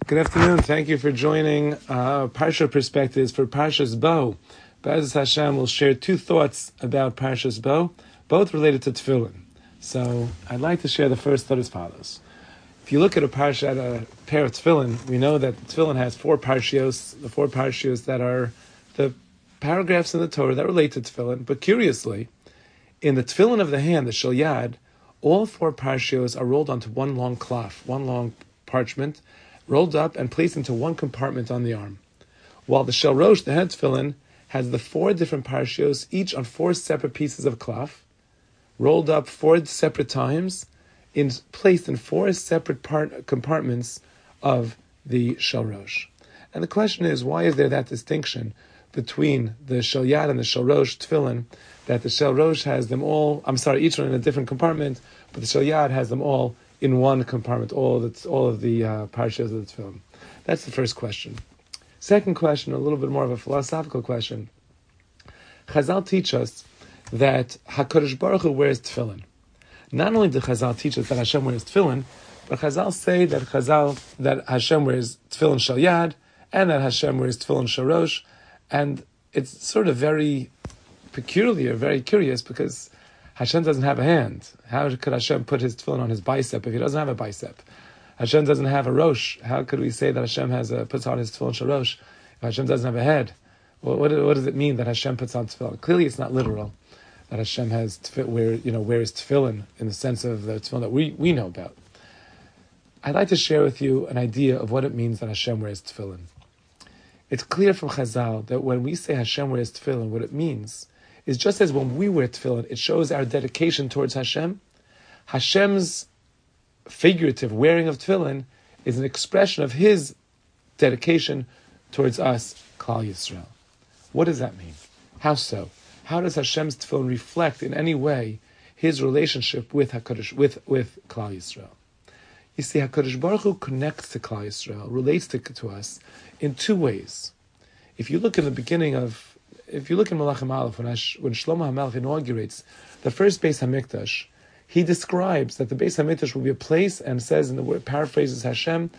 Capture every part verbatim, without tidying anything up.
Good afternoon. Thank you for joining uh, Parsha Perspectives for Parshas Bo. Be'ezus Hashem will share two thoughts about Parshas Bo, both related to Tefillin. So I'd like to share the first thought as follows. If you look at a parsha, at a pair of Tefillin, we know that Tefillin has four parshios, the four parshios that are the paragraphs in the Torah that relate to Tefillin. But curiously, in the Tefillin of the hand, the Shel Yad, all four parshios are rolled onto one long cloth, one long parchment, rolled up and placed into one compartment on the arm. While the Shel Rosh, the head Tefillin, has the four different parshios, each on four separate pieces of cloth, rolled up four separate times, in, placed in four separate part, compartments of the Shel Rosh. And the question is, why is there that distinction between the Shel Yad and the Shel Rosh Tefillin, that the Shel Rosh has them all, I'm sorry, each one in a different compartment, but the Shel Yad has them all in one compartment, all of the, all of the uh, parshas of the Tefillin? That's the first question. Second question, a little bit more of a philosophical question. Chazal teach us that HaKadosh Baruch Hu wears Tefillin. Not only did Chazal teach us that Hashem wears Tefillin, but Chazal say that Chazal that Hashem wears Tefillin Shel Yad, and that Hashem wears Tefillin Shel Rosh, and it's sort of very peculiar, very curious, because Hashem doesn't have a hand. How could Hashem put his tefillin on his bicep if he doesn't have a bicep? Hashem doesn't have a rosh. How could we say that Hashem has a, puts on his tefillin shel rosh if Hashem doesn't have a head? Well, what, what does it mean that Hashem puts on tefillin? Clearly, it's not literal that Hashem has tefillin, where you know wears tefillin in the sense of the tefillin that we, we know about. I'd like to share with you an idea of what it means that Hashem wears tefillin. It's clear from Chazal that when we say Hashem wears tefillin, what it means is just as when we wear tefillin, it shows our dedication towards Hashem. Hashem's figurative wearing of tefillin is an expression of his dedication towards us, Klal Yisrael. What does that mean? How so? How does Hashem's tefillin reflect in any way his relationship with HaKadosh, with, with Klal Yisrael? You see, HaKadosh Baruch Hu connects to Klal Yisrael, relates to, to us in two ways. If you look in the beginning of If you look in Malachim Aleph, when, Ash, when Shlomo HaMelech inaugurates the first Beis HaMikdash, he describes that the Beis HaMikdash will be a place, and says in the word, paraphrases Hashem,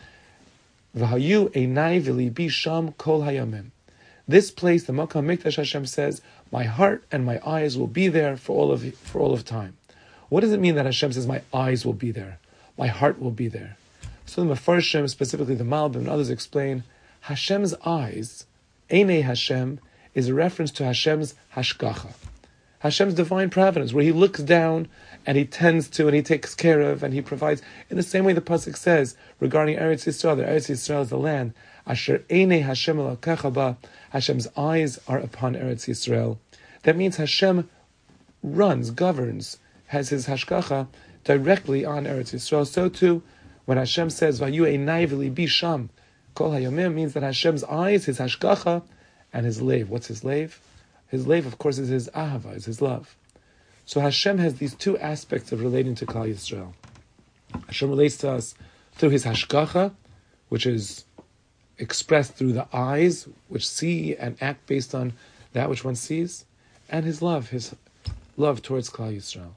V'hayu einai v'libi sham kol hayamim. This place, the Makom HaMikdash, Hashem says, my heart and my eyes will be there for all of for all of time. What does it mean that Hashem says, my eyes will be there, my heart will be there? So the Mefarshim, specifically the Malbim and others, explain, Hashem's eyes, Einei Hashem, is a reference to Hashem's hashgacha, Hashem's divine providence, where he looks down and he tends to and he takes care of and he provides. In the same way the pasuk says regarding Eretz Yisrael, that Eretz Yisrael is the land, Asher einei Hashem elokecha ba, Hashem's eyes are upon Eretz Yisrael. That means Hashem runs, governs, has his hashgacha directly on Eretz Yisrael. So too, when Hashem says Vayu einai v'libi sham kol hayomim, means that Hashem's eyes, his hashgacha, and his lave. What's his lave? His lave, of course, is his ahava, is his love. So Hashem has these two aspects of relating to Klal Yisrael. Hashem relates to us through his hashgacha, which is expressed through the eyes, which see and act based on that which one sees, and his love, his love towards Klal Yisrael.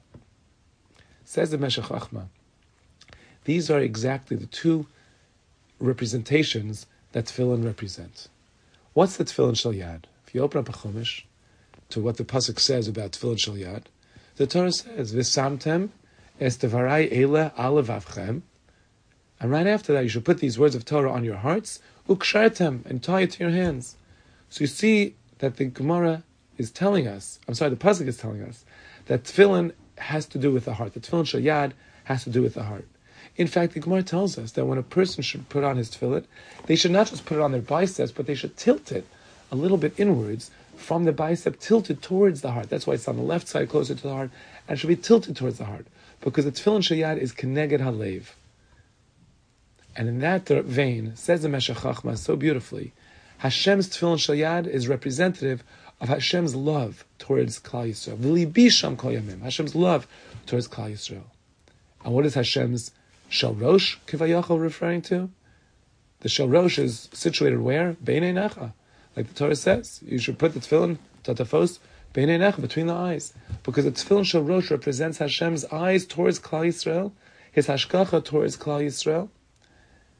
Says the Meshech Achma, these are exactly the two representations that tefillin represent. What's the Tefillin Shel Yad? If you open up a Chumash to what the pasuk says about Tefillin Shel Yad, the Torah says, "V'samtem es devarai eile al levavchem," and right after that, you should put these words of Torah on your hearts, ukshartem, and tie it to your hands. So you see that the Gemara is telling us, I'm sorry, the pasuk is telling us that Tefillin has to do with the heart. The Tefillin Shel Yad has to do with the heart. In fact, the Gemara tells us that when a person should put on his tefillin, they should not just put it on their biceps, but they should tilt it a little bit inwards from the bicep, tilted towards the heart. That's why it's on the left side, closer to the heart, and should be tilted towards the heart, because the tefillin Shel Yad is keneged halev. And in that vein, says the Meshech Chachma so beautifully, Hashem's tefillin Shel Yad is representative of Hashem's love towards Klal Yisrael. V'libi sham kol yamim, Hashem's love towards Klal Yisrael. And what is Hashem's Shel Rosh Kivayachal referring to? The Shel Rosh is situated where? Beinei Necha. Like the Torah says, you should put the tefillin, tatafos, Beinei Necha, between the eyes. Because the tefillin Shel Rosh represents Hashem's eyes towards Klal Yisrael, his hashgacha towards Klal Yisrael.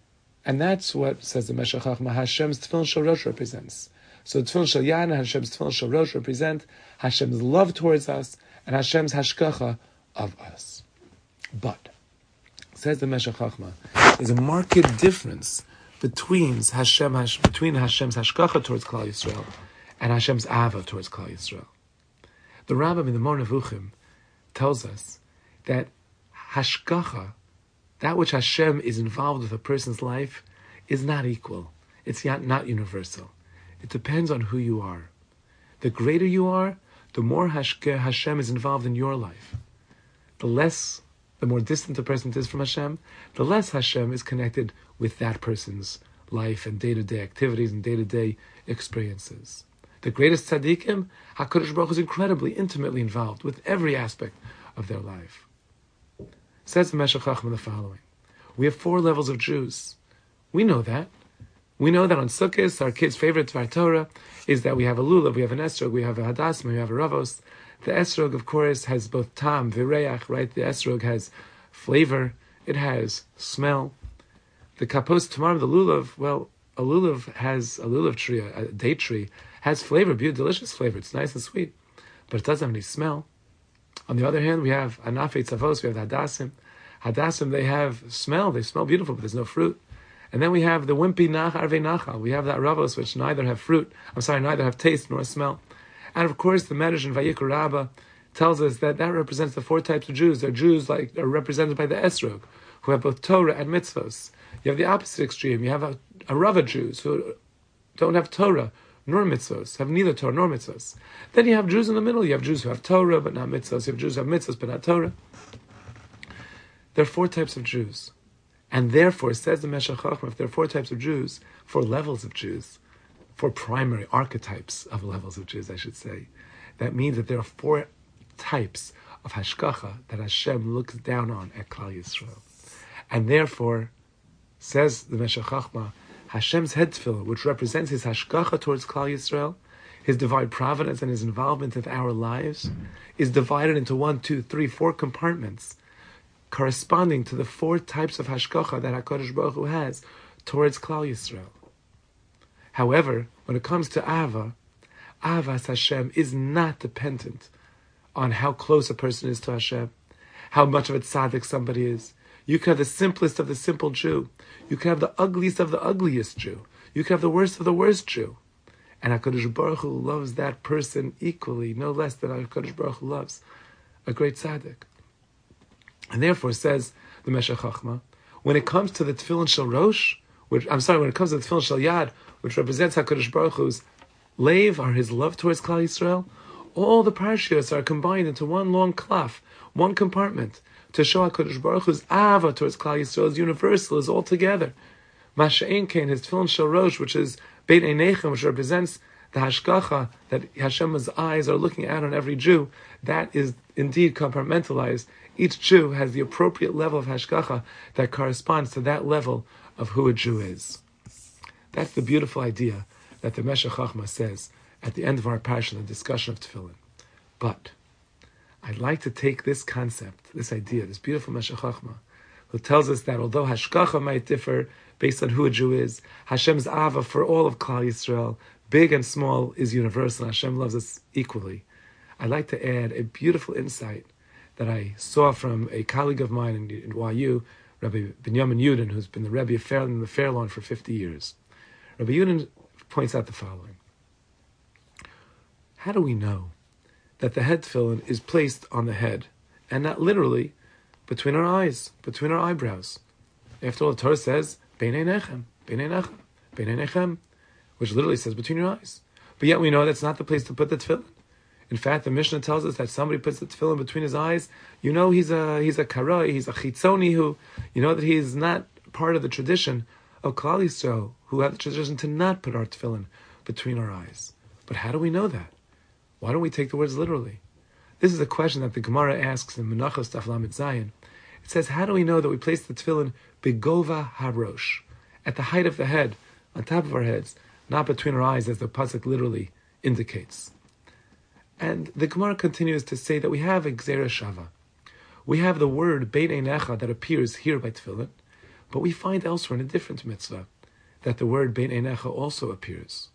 And that's what, says the Meshech Chochmah, Hashem's Tefillin Shel Rosh represents. So Tefillin Shel Yad and Hashem's Tefillin Shel Rosh represent Hashem's love towards us and Hashem's hashgacha of us. But, says the Meshech Chochmah, there's a marked difference between Hashem, between Hashem's hashgacha towards Klal Yisrael and Hashem's ava towards Klal Yisrael. The Rambam in the Moreh Nevuchim tells us that hashgacha, that which Hashem is involved with a person's life, is not equal. It's not, not universal. It depends on who you are. The greater you are, the more Hashem is involved in your life. The less, the more distant the person is from Hashem, the less Hashem is connected with that person's life and day-to-day activities and day-to-day experiences. The greatest tzaddikim, HaKadosh Baruch Hu is incredibly, intimately involved with every aspect of their life. Says the Meshech Chochmah the following: we have four levels of Jews. We know that. We know that on Sukkot, our kids' favorite Dvar Torah is that we have a lulav, we have an esrog, we have a hadassim, we have a ravos. The esrog, of course, has both tam, vireach, right? The esrog has flavor, it has smell. The kapos tamar, the lulav, well, a lulav has, a lulav tree, a date tree, has flavor, beautiful, delicious flavor. It's nice and sweet, but it doesn't have any smell. On the other hand, we have anafei tzavos, we have the hadassim. Hadassim, they have smell, they smell beautiful, but there's no fruit. And then we have the wimpy nach arvei nachal. We have the ravos, which neither have fruit, I'm sorry, neither have taste nor smell. And of course, the Medrash in Vayikra Rabbah tells us that that represents the four types of Jews. They're Jews like are represented by the esrog, who have both Torah and mitzvos. You have the opposite extreme. You have a, a Rava Jews who don't have Torah nor mitzvos, have neither Torah nor mitzvos. Then you have Jews in the middle. You have Jews who have Torah but not mitzvos. You have Jews who have mitzvos but not Torah. There are four types of Jews. And therefore, says the Meshech Chochmah, if there are four types of Jews, four levels of Jews, four primary archetypes of levels of Jews, I should say, that means that there are four types of hashgacha that Hashem looks down on at Klal Yisrael. And therefore, says the Meshech Chochmah, Hashem's head tefillah, which represents his hashgacha towards Klal Yisrael, his divine providence and his involvement with our lives, is divided into one, two, three, four compartments, corresponding to the four types of hashgacha that HaKadosh Baruch Hu has towards Klal Yisrael. However, when it comes to Ava, Avas Hashem is not dependent on how close a person is to Hashem, how much of a tzaddik somebody is. You can have the simplest of the simple Jew. You can have the ugliest of the ugliest Jew. You can have the worst of the worst Jew. And HaKadosh Baruch Hu loves that person equally, no less than HaKadosh Baruch Hu loves a great tzaddik. And therefore, says the Meshech Chochmah, when it comes to the Tefillin Shel Rosh, which I'm sorry, when it comes to the Tefillin Shel Yad, which represents HaKadosh Baruch Hu's leiv, or his love towards Klal Yisrael, all the parshios are combined into one long klaf, one compartment, to show HaKadosh Baruch Hu's ava towards Klal Yisrael is universal, is all together. Masha'en Kain, his Tefillin Shel Rosh, which is Beit Einechem, which represents the hashgacha that Hashem's eyes are looking at on every Jew, that is indeed compartmentalized. Each Jew has the appropriate level of hashgacha that corresponds to that level of who a Jew is. That's the beautiful idea that the Meshech Chochmah says at the end of our parsha, the discussion of tefillin. But I'd like to take this concept, this idea, this beautiful Meshech Chochmah, who tells us that although hashgacha might differ based on who a Jew is, Hashem's ava for all of Klal Yisrael, big and small, is universal. Hashem loves us equally. I'd like to add a beautiful insight that I saw from a colleague of mine in, in Y U, Rabbi Binyamin Yudin, who's been the Rebbe of Fair, in the Fair Lawn for fifty years. Rabbi Yudin points out the following. How do we know that the head tefillin is placed on the head, and not literally between our eyes, between our eyebrows? After all, the Torah says, Beinei nechem, Beinei nechem, Beinei nechem, which literally says between your eyes. But yet we know that's not the place to put the tefillin. In fact, the Mishnah tells us that somebody puts the tefillin between his eyes. You know he's a he's a karoi, he's a chitzoni who, you know that he is not part of the tradition of Klal Yisrael, who have the tradition to not put our tefillin between our eyes. But how do we know that? Why don't we take the words literally? This is a question that the Gemara asks in Menachos Daf Lamed Zayin. It says, how do we know that we place the tefillin begova harosh, at the height of the head, on top of our heads, not between our eyes, as the pasuk literally indicates? And the Gemara continues to say that we have a Gzera Shava. We have the word Beit Einecha that appears here by tefillin, But we find elsewhere in a different mitzvah that the word bein einecha also appears.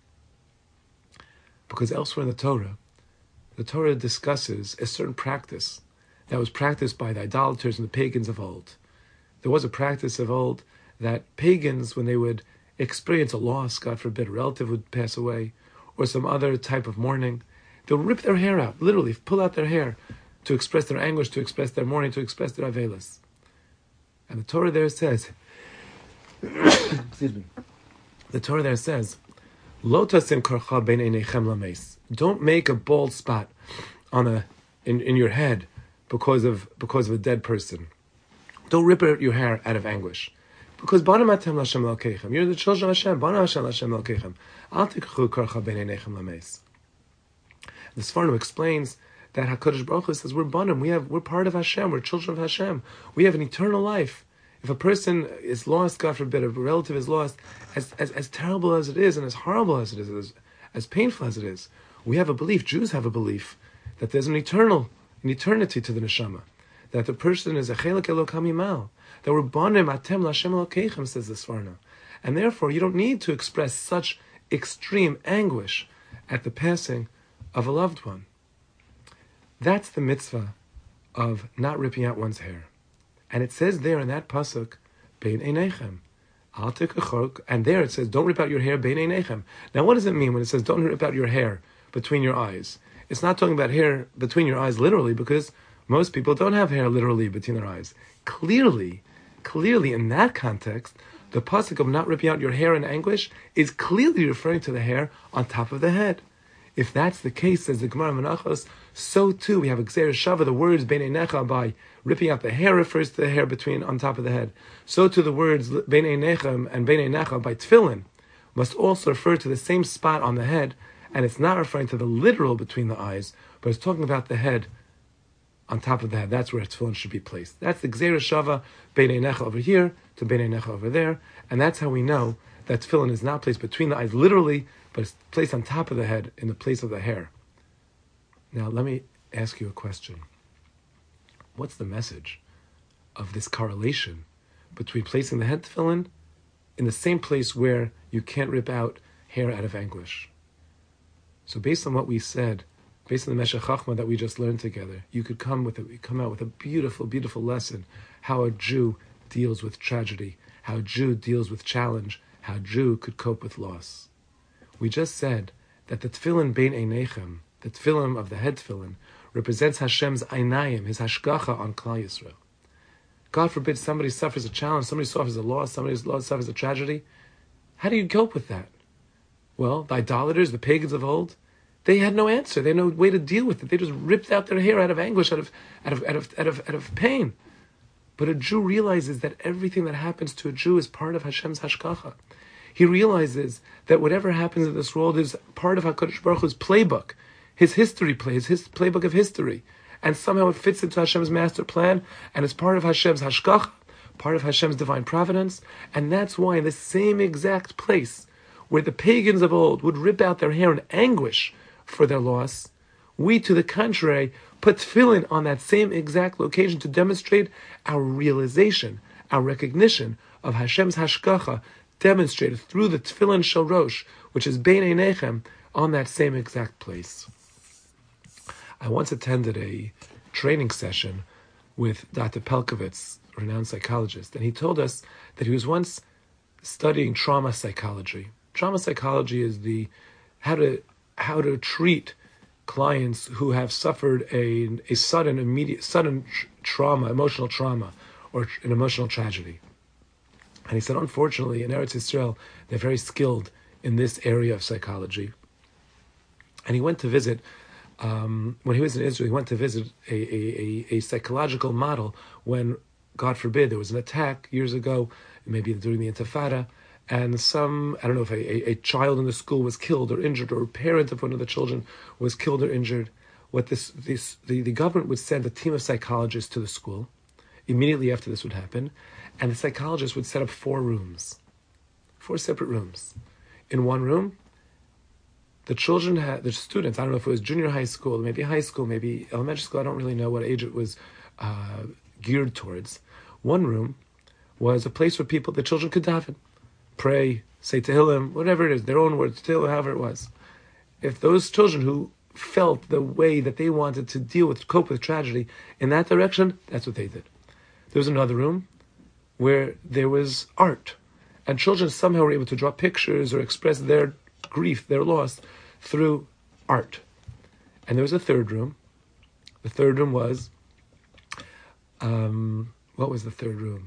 Because elsewhere in the Torah, the Torah discusses a certain practice that was practiced by the idolaters and the pagans of old. There was a practice of old that pagans, when they would experience a loss, God forbid, a relative would pass away, or some other type of mourning, they'll rip their hair out, literally pull out their hair to express their anguish, to express their mourning, to express their avelis. And the Torah there says, excuse me, the Torah there says, Lo tasim karcha bein einechem lameis. Don't make a bald spot on a in, in your head because of because of a dead person. Don't rip your hair out of anguish. Because Bana matem Lashem Elokechem. You're the children of Hashem. Bana Hashem Lashem Elokechem. Al tikchu karcha bein einechem lameis. The Sforno explains that HaKadosh Baruch Hu says we're Banim, we have we're part of Hashem, we're children of Hashem. We have an eternal life. If a person is lost, God forbid, a relative is lost, as, as, as terrible as it is and as horrible as it is, as, as painful as it is, we have a belief, Jews have a belief, that there's an eternal, an eternity to the neshama, that the person is a chelek elokam imal, that we're Banim atem Lashem Elokechem, says the Sforno. And therefore, you don't need to express such extreme anguish at the passing of a loved one. That's the mitzvah of not ripping out one's hair. And it says there in that pasuk, bein einechem, al tikachok, and there it says, don't rip out your hair, bein einechem. Now what does it mean when it says, don't rip out your hair between your eyes? It's not talking about hair between your eyes literally, because most people don't have hair literally between their eyes. Clearly, clearly in that context, the pasuk of not ripping out your hair in anguish is clearly referring to the hair on top of the head. If that's the case, says the Gemara Menachos, so too we have a Gzeir Shava, the words Bein Einecha, by ripping out the hair refers to the hair between on top of the head. So too the words Bein Einechem and Bein Einecha by Tefillin must also refer to the same spot on the head, and it's not referring to the literal between the eyes, but it's talking about the head on top of the head. That's where Tefillin should be placed. That's the Gzeir Shava, Bein Einecha over here to Bein Einecha over there, and that's how we know that Tefillin is not placed between the eyes literally, but it's placed on top of the head in the place of the hair. Now, let me ask you a question. What's the message of this correlation between placing the head tefillin in the same place where you can't rip out hair out of anguish? So based on what we said, based on the Meshech Chochmah that we just learned together, you could come with a, come out with a beautiful, beautiful lesson, how a Jew deals with tragedy, how a Jew deals with challenge, how a Jew could cope with loss. We just said that the tefillin bein einechem, the tefillin of the head tefillin, represents Hashem's einayim, his hashgacha on Klal Yisrael. God forbid somebody suffers a challenge, somebody suffers a loss, somebody suffers a tragedy. How do you cope with that? Well, the idolaters, the pagans of old, they had no answer. They had no way to deal with it. They just ripped out their hair out of anguish, out of out of out of out of, out of pain. But a Jew realizes that everything that happens to a Jew is part of Hashem's hashgacha. He realizes that whatever happens in this world is part of HaKadosh Baruch Hu's playbook, his history play, his, his playbook of history. And somehow it fits into Hashem's master plan, and it's part of Hashem's hashgacha, part of Hashem's divine providence. And that's why in the same exact place where the pagans of old would rip out their hair in anguish for their loss, we, to the contrary, put tefillin on that same exact location to demonstrate our realization, our recognition of Hashem's hashgacha, demonstrated through the tefillin shel rosh, which is bein einechem, on that same exact place. I once attended a training session with Doctor Pelkovitz, a renowned psychologist, and he told us that he was once studying trauma psychology. Trauma psychology is the how to how to treat clients who have suffered a a sudden immediate sudden tr- trauma, emotional trauma, or an emotional tragedy. And he said, unfortunately, in Eretz Yisrael, they're very skilled in this area of psychology. And he went to visit, um, when he was in Israel, he went to visit a, a, a, a psychological model when, God forbid, there was an attack years ago, maybe during the Intifada, and some, I don't know if a, a, a child in the school was killed or injured, or a parent of one of the children was killed or injured. What this, this the, the government would send a team of psychologists to the school immediately after this would happen, and the psychologist would set up four rooms, four separate rooms. In one room, the children had, the students, I don't know if it was junior high school, maybe high school, maybe elementary school, I don't really know what age it was uh, geared towards. One room was a place where people, the children could daven, pray, say Tehillim, whatever it is, their own words, Tehillim, however it was. If those children who felt the way that they wanted to deal with, cope with tragedy in that direction, that's what they did. There was another room where there was art, and children somehow were able to draw pictures or express their grief, their loss, through art. And there was a third room. The third room was, um, what was the third room?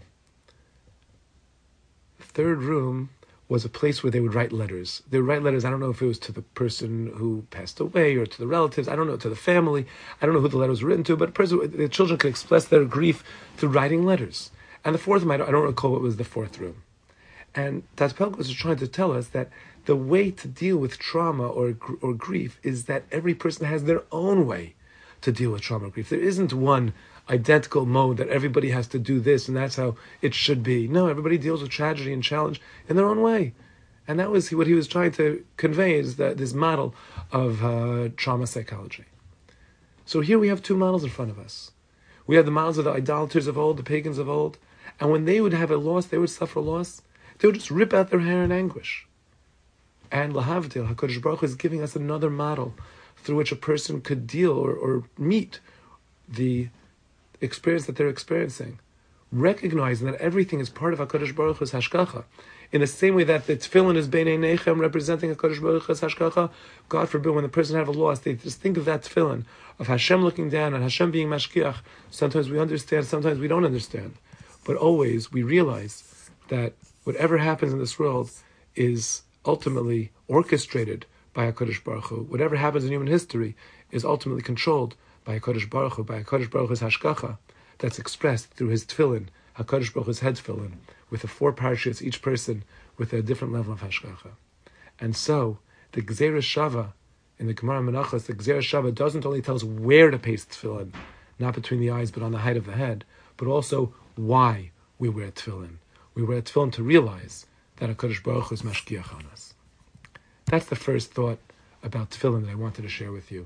The third room was a place where they would write letters. They would write letters, I don't know if it was to the person who passed away or to the relatives, I don't know, to the family. I don't know who the letters were written to, but a person, the children could express their grief through writing letters. And the fourth room, I don't, I don't recall what was the fourth room. And Taz Pelkos is trying to tell us that the way to deal with trauma or or grief is that every person has their own way to deal with trauma or grief. There isn't one identical mode that everybody has to do this and that's how it should be. No, everybody deals with tragedy and challenge in their own way. And that was what he was trying to convey, is that this model of uh, trauma psychology. So here we have two models in front of us. We have the models of the idolaters of old, the pagans of old, and when they would have a loss, they would suffer loss, they would just rip out their hair in anguish. And Lahavdil, HaKadosh Baruch Hu is giving us another model through which a person could deal or, or meet the experience that they're experiencing, recognizing that everything is part of HaKadosh Baruch Hu's hashkacha. In the same way that the tefillin is Beinei Nechem, representing HaKadosh Baruch Hu's hashkacha, God forbid, when the person have a loss, they just think of that tefillin, of Hashem looking down and Hashem being mashkiach. Sometimes we understand, sometimes we don't understand. But always we realize that whatever happens in this world is ultimately orchestrated by HaKadosh Baruch Hu. Whatever happens in human history is ultimately controlled by HaKadosh Baruch Hu, by HaKadosh Baruch Hu's hashkacha, that's expressed through his tefillin, HaKadosh Baruch Hu's head tefillin, with the four parashas, each person with a different level of hashkacha. And so, the Gzeira Shava, in the Gemara Menachos, the Gzeira Shava doesn't only tell us where to paste tefillin, not between the eyes, but on the height of the head, but also why we wear tefillin. We wear tefillin to realize that HaKadosh Baruch Hu is mashkiach on us. That's the first thought about tefillin that I wanted to share with you.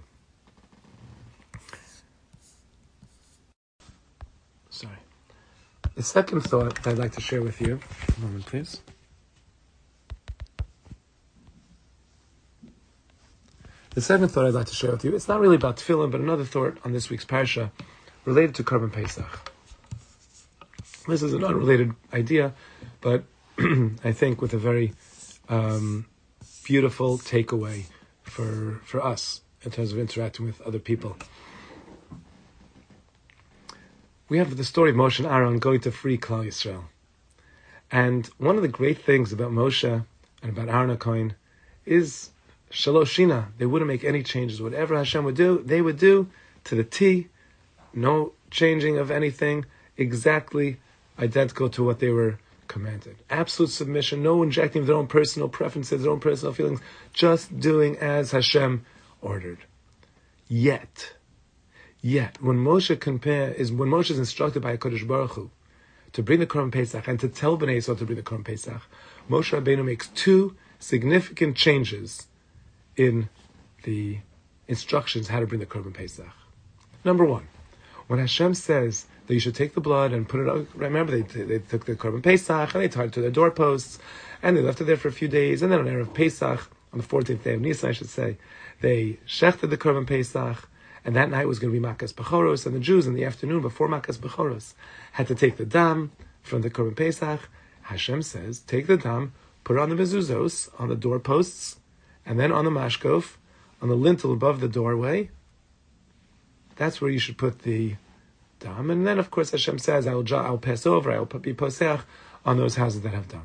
Sorry. The second thought that I'd like to share with you, a moment please. The second thought I'd like to share with you, it's not really about tefillin, but another thought on this week's parsha related to Korban Pesach. This is an unrelated idea, but I think with a very um, beautiful takeaway for for us in terms of interacting with other people. We have the story of Moshe and Aaron going to free Klal Yisrael. And one of the great things about Moshe and about Aaron HaKohen is Shaloshina. They wouldn't make any changes. Whatever Hashem would do, they would do to the T. No changing of anything, exactly identical to what they were commanded. Absolute submission, no injecting of their own personal preferences, their own personal feelings, just doing as Hashem ordered. Yet, Yet, when Moshe compare is when Moshe is instructed by HaKadosh Baruch Hu to bring the Korban Pesach and to tell Bnei Yisrael to bring the Korban Pesach, Moshe Rabbeinu makes two significant changes in the instructions how to bring the Korban Pesach. Number one, when Hashem says that you should take the blood and put it on, remember they they took the Korban Pesach and they tied it to their doorposts and they left it there for a few days, and then on Erev Pesach, on the fourteenth day of Nisan I should say, they shechted the Korban Pesach. And that night was going to be Makas Bechoros, and the Jews in the afternoon before Makas Bechoros had to take the dam from the Korban Pesach. Hashem says, take the dam, put it on the mezuzos, on the doorposts, and then on the mashkof, on the lintel above the doorway. That's where you should put the dam. And then, of course, Hashem says, I will, I'll pass over, I will be poseach on those houses that have dam.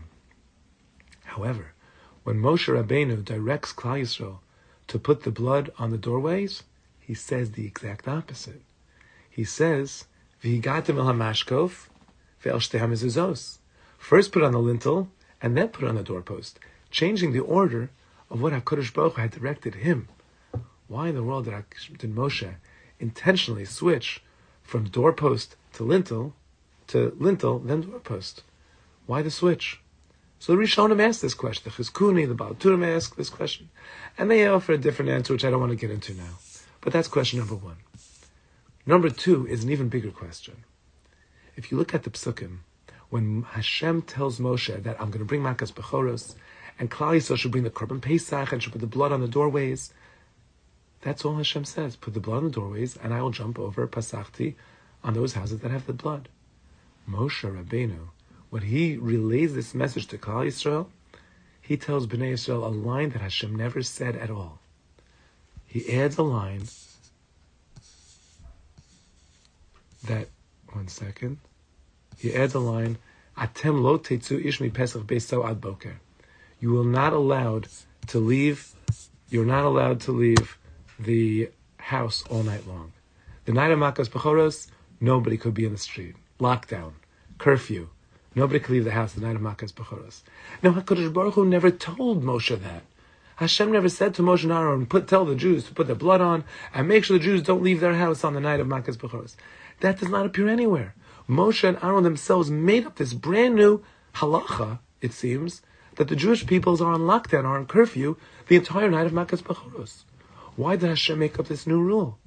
However, when Moshe Rabbeinu directs Klal Yisrael to put the blood on the doorways, he says the exact opposite. He says, "V'higatem el hamashkof ve'el shtei hamezuzos." First put on the lintel, and then put on the doorpost, changing the order of what HaKadosh Baruch Hu had directed him. Why in the world did, did Moshe intentionally switch from doorpost to lintel, to lintel, then doorpost? Why the switch? So the Rishonim asked this question. The Chizkuni, the Baal Turim asked this question, and they offer a different answer, which I don't want to get into now. But that's question number one. Number two is an even bigger question. If you look at the Psukim, when Hashem tells Moshe that I'm going to bring Makas Bechoros, and Klal Yisrael should bring the Korban Pesach and should put the blood on the doorways, that's all Hashem says. Put the blood on the doorways, and I will jump over Pasachti on those houses that have the blood. Moshe Rabbeinu, when he relays this message to Klal Yisrael, he tells Bnei Yisrael a line that Hashem never said at all. He adds a line that, one second, he adds a line, Atem lo tetzu ish mi Pesach beiso ad boker. You will not allowed to leave, you're not allowed to leave the house all night long. The night of Makas Bechoros, nobody could be in the street. Lockdown, curfew. Nobody could leave the house the night of Makas Bechoros. Now, HaKadosh Baruch Hu never told Moshe that. Hashem never said to Moshe and Aaron, put, tell the Jews to put their blood on and make sure the Jews don't leave their house on the night of Makas Bechoros. That does not appear anywhere. Moshe and Aaron themselves made up this brand new halacha, it seems, that the Jewish peoples are on lockdown, are on curfew, the entire night of Makas Bechoros. Why did Hashem make up this new rule?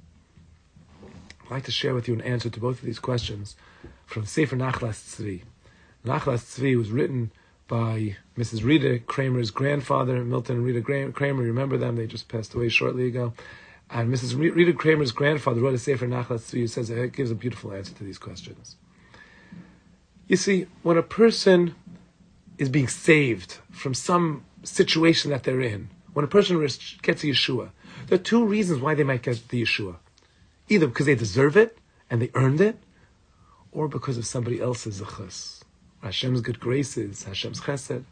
I'd like to share with you an answer to both of these questions from Sefer Nachlas Tzvi. Nachlas Tzvi was written by Missus Rita Kramer's grandfather, Milton and Rita Kramer. Remember them? They just passed away shortly ago. And Missus Rita Kramer's grandfather wrote a Sefer Nachlas Tzvi who says it gives a beautiful answer to these questions. You see, when a person is being saved from some situation that they're in, when a person gets a Yeshua, there are two reasons why they might get the Yeshua. Either because they deserve it and they earned it, or because of somebody else's zechus, Hashem's good graces, Hashem's chesed.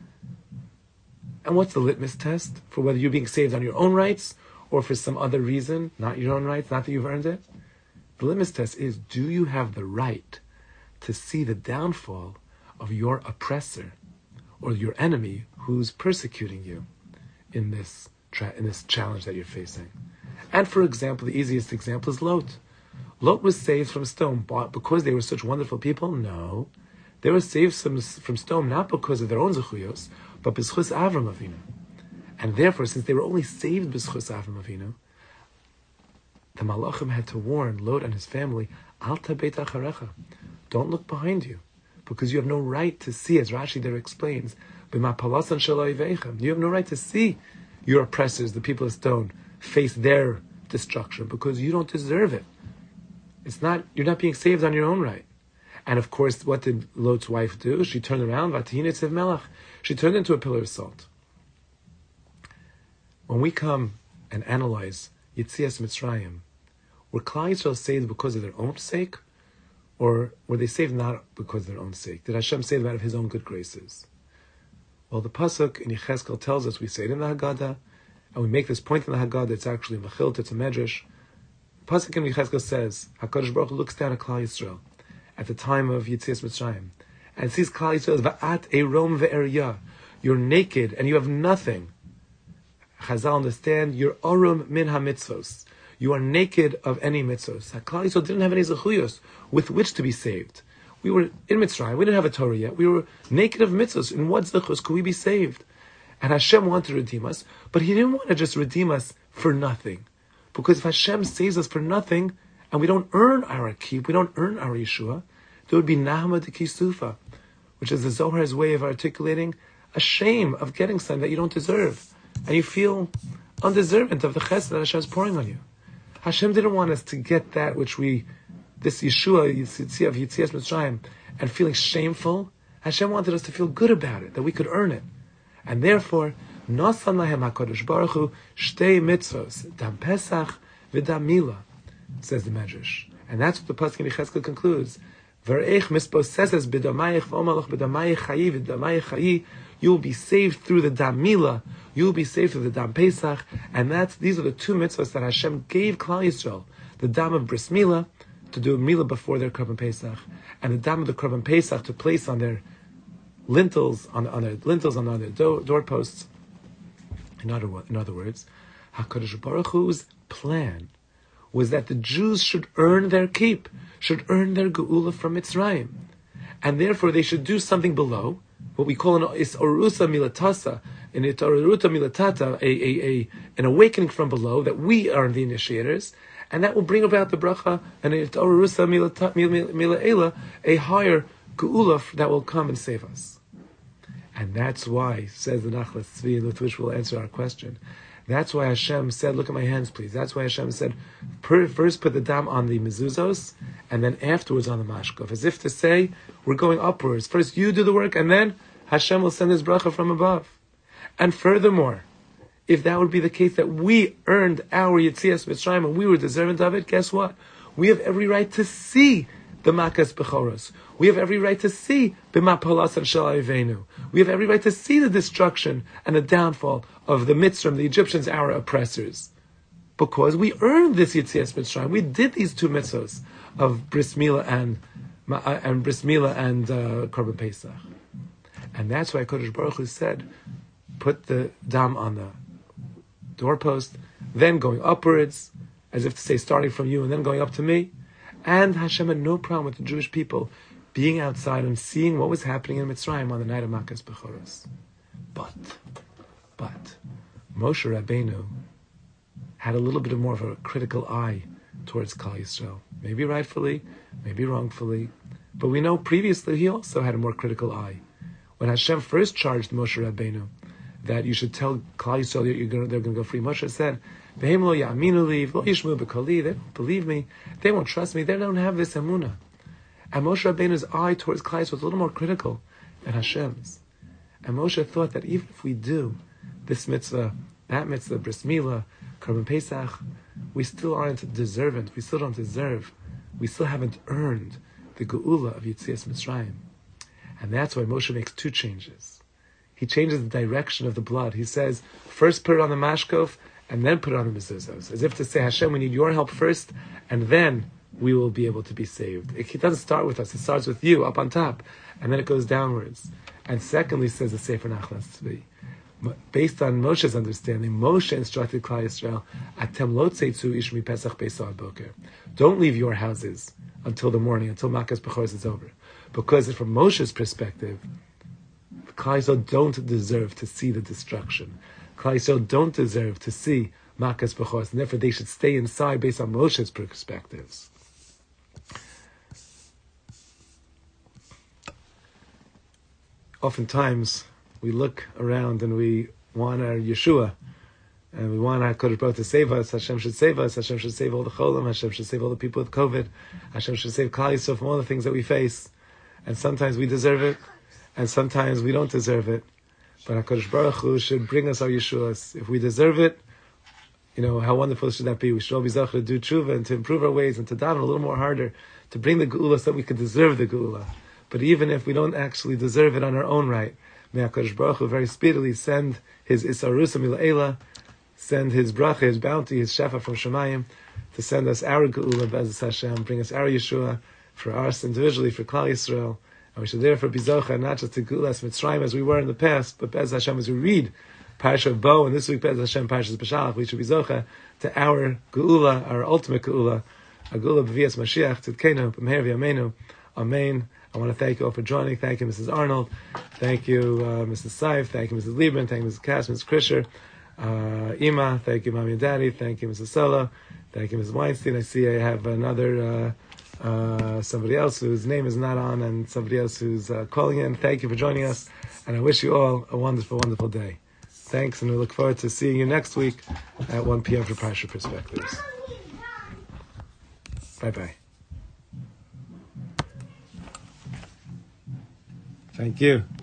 And what's the litmus test for whether you're being saved on your own rights or for some other reason, not your own rights, not that you've earned it? The litmus test is, do you have the right to see the downfall of your oppressor or your enemy who's persecuting you in this tra- in this challenge that you're facing? And for example, the easiest example is Lot. Lot was saved from stone because they were such wonderful people? No. They were saved from, from stone not because of their own zechuyos, but b'schus Avram Avinu. And therefore, since they were only saved b'schus Avram Avinu, the Malachim had to warn Lot and his family, Al tabeit acharecha, don't look behind you, because you have no right to see, as Rashi there explains, b'ma palasan shel oiveichem. You have no right to see your oppressors, the people of stone, face their destruction, because you don't deserve it. It's not, you're not being saved on your own right. And of course, what did Lot's wife do? She turned around, Vatihinetzev Melach. She turned into a pillar of salt. When we come and analyze Yetzias Mitzrayim, were Klal Yisrael saved because of their own sake, or were they saved not because of their own sake? Did Hashem save them out of His own good graces? Well, the pasuk in Yechezkel tells us, we say it in the Haggadah, and we make this point in the Haggadah. It's actually in Mechilt, it's a Medrash. The pasuk in Yechezkel says, HaKadosh Baruch Hu looks down at Klal Yisrael at the time of Yetzias Mitzrayim, and sees Klal Yisrael as Va'at Eirom Ve'eryah. You're naked and you have nothing. Chazal understand, you're Orum Min HaMitzvos. You are naked of any mitzvos. Klal Yisrael didn't have any zechuyos with which to be saved. We were in Mitzrayim, we didn't have a Torah yet. We were naked of mitzvos. In what zechus could we be saved? And Hashem wanted to redeem us, but He didn't want to just redeem us for nothing. Because if Hashem saves us for nothing, and we don't earn our keep, we don't earn our Yeshua, there would be Nahma de Kisufa, which is the Zohar's way of articulating a shame of getting something that you don't deserve. And you feel undeserving of the chesed that Hashem is pouring on you. Hashem didn't want us to get that which we, this Yeshua, Yitzia of Yitzias Mitzrayim, and feeling shameful. Hashem wanted us to feel good about it, that we could earn it. And therefore, Nosan lahem HaKadosh Baruch Hu shtei mitzvos, dam Pesach v'dam Milah, says the Medrash. And that's what the pasuk in Yechezkel concludes. V'reich misposeses b'damayich v'omalach b'damayich chayi v'damayich chayi. You will be saved through the dam Milah. You will be saved through the dam Pesach. And that's, these are the two mitzvahs that Hashem gave Klal Yisrael. The dam of bris Milah, to do Milah before their Korban Pesach, and the dam of the Korban Pesach to place on their lintels, on, on their lintels, on their do, doorposts. In other, in other words, HaKadosh Baruch Hu's plan was that the Jews should earn their keep, should earn their geula from Mitzrayim, and therefore they should do something below, what we call an isorusa milatasa, an itoruta milatata, a, a, a, an awakening from below, that we are the initiators, and that will bring about the bracha, and itorusa milaela, a higher geula that will come and save us. And that's why, says the Nachlas Tzvi, with which we'll answer our question, that's why Hashem said, look at my hands, please. That's why Hashem said, first put the dam on the mezuzos, and then afterwards on the mashkov, as if to say, we're going upwards. First you do the work, and then Hashem will send his bracha from above. And furthermore, if that would be the case, that we earned our Yetzias Mitzrayim and we were deserving of it, guess what? We have every right to see the Makas Bechoros. We have every right to see B'mapolas and Shalayvenu. We have every right to see the destruction and the downfall of the Mitzrayim, the Egyptians, our oppressors. Because we earned this Yetzias Mitzrayim. We did these two mitzvos of Bris Milah and, and Bris Milah and uh, Korban Pesach. And that's why Kodesh Baruch Hu said, put the dam on the doorpost, then going upwards, as if to say, starting from you and then going up to me. And Hashem had no problem with the Jewish people being outside and seeing what was happening in Mitzrayim on the night of Makas Bechoros. But, but, Moshe Rabbeinu had a little bit of more of a critical eye towards Klal Yisrael. Maybe rightfully, maybe wrongfully, but we know previously he also had a more critical eye. When Hashem first charged Moshe Rabbeinu that you should tell Klal Yisrael that you're gonna, they're going to go free, Moshe said, "Behem lo ya'aminu li, lo yishmu b'koli." They don't believe me. They won't trust me. They don't have this emunah. And Moshe Rabbeinu's eye towards Klal Yisrael was a little more critical than Hashem's. And Moshe thought that even if we do this mitzvah, that mitzvah, Bris Milah, Korban Pesach, we still aren't deserving. We still don't deserve. We still haven't earned the geula of Yetzias Mitzrayim. And that's why Moshe makes two changes. He changes the direction of the blood. He says, first put it on the mashkov, and then put it on the mezuzos. As if to say, Hashem, we need your help first, and then we will be able to be saved. It doesn't start with us. It starts with you, up on top. And then it goes downwards. And secondly, says the Sefer Nachlas Tzvi, based on Moshe's understanding, Moshe instructed Klal Yisrael, Atem lo tzeitzu ish mi Pesach beisa ad boker. Don't leave your houses until the morning, until Makas Bechoros is over. Because from Moshe's perspective, Klal Yisrael don't deserve to see the destruction. Klal Yisrael don't deserve to see Makas Bechoros, and therefore they should stay inside based on Moshe's perspectives. Oftentimes, we look around and we want our Yeshua, and we want our Kodesh Baruch to save us. Hashem should save us. Hashem should save all the Cholim. Hashem should save all the people with COVID. Hashem should save Klal Yisrael from all the things that we face. And sometimes we deserve it, and sometimes we don't deserve it. But HaKadosh Baruch Hu should bring us our Yeshuas. If we deserve it, you know, how wonderful should that be? We should all be zachar to do tshuva and to improve our ways and to daven a little more harder, to bring the geula so that we could deserve the geula. But even if we don't actually deserve it on our own right, may HaKadosh Baruch Hu very speedily send his Isarusa Mila'ela, send his bracha, his bounty, his shefa from Shemayim, to send us our geula, Be'ezus Hashem, bring us our Yeshua, for us individually, for Klal Yisrael. And we should therefore be zocha, not just to Geulas Mitzrayim as we were in the past, but Be'ezus Hashem, as we read Parashat Bo, and this week Be'ezus Hashem, Parashat Beshalach, we should be zocha to our geula, our ultimate geula, a geula b'vias Mashiach, tzidkenu, b'meher v'yameinu, amen. I want to thank you all for joining. Thank you, Missus Arnold. Thank you, uh, Missus Seif. Thank you, Missus Liebman. Thank you, Missus Cass, Missus Krisher. Uh, Ima. Thank you, Mommy and Daddy. Thank you, Missus Solo. Thank you, Missus Weinstein. I see I have another, uh, uh, somebody else whose name is not on, and somebody else who's uh, calling in. Thank you for joining us, and I wish you all a wonderful, wonderful day. Thanks, and we look forward to seeing you next week at one p.m. for Parsha Perspectives. Bye-bye. Thank you.